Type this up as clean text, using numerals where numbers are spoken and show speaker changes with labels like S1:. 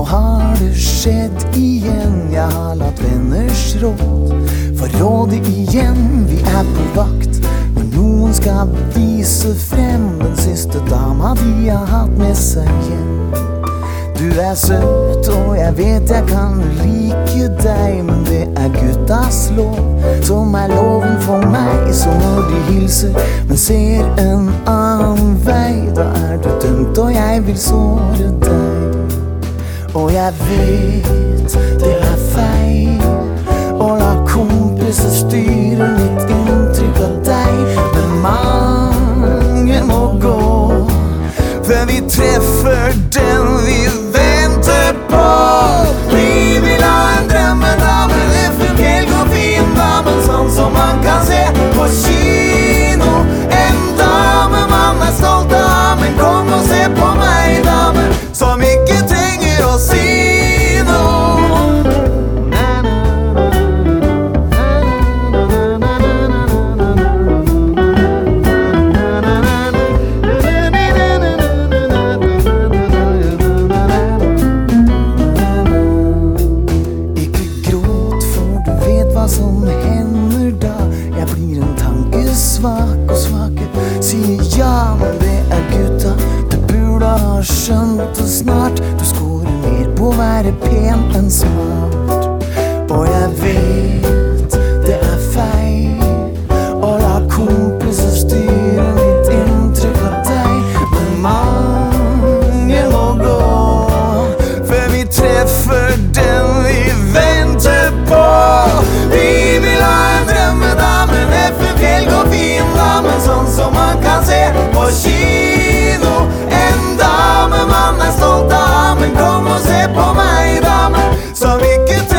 S1: har det skjedd igjen. Jeg har latt venners råd få råde igjen. Vi er på vakt når noen skal vise frem den siste dama de har hatt med seg hjem. Du er søt, og jeg vet jeg kan like deg, men det er guttas lov som er loven for meg. Så når de hilser, men ser en annen vei, da er du dømt, og jeg vil såre deg. Og jeg vet det er feil å la kompiser styre mitt inntrykk av deg, men mange må gå før vi treffer den vi venter på. Vi vil ha en drømmedame, en funkel og fin dame, sånn som man kan se på kino. En dame man er stolt av, men kom og se på meg, dame, som ikke trenger å si noe. Som hender da jeg blir en tankesvak og svakhet. Sier ja, men det er gutta. Du burde ha skjønt det snart. Du scorer mer på å være pen enn smart. Og jeg vet det er feil å la kompiser styre mitt inntrykk av deg, men mange må gå før vi treffer den vi venter på. Vi vil ha en drømmedame, en funkel og fin dame, sånn som man kan se på kino. En dame man er stolt av, men kom og se på meg, dame, som ikke trenger